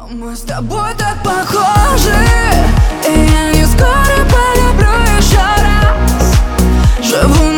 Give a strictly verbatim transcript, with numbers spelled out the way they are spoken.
Мы с тобой так похожи, и я не скоро полюблю еще раз. Живу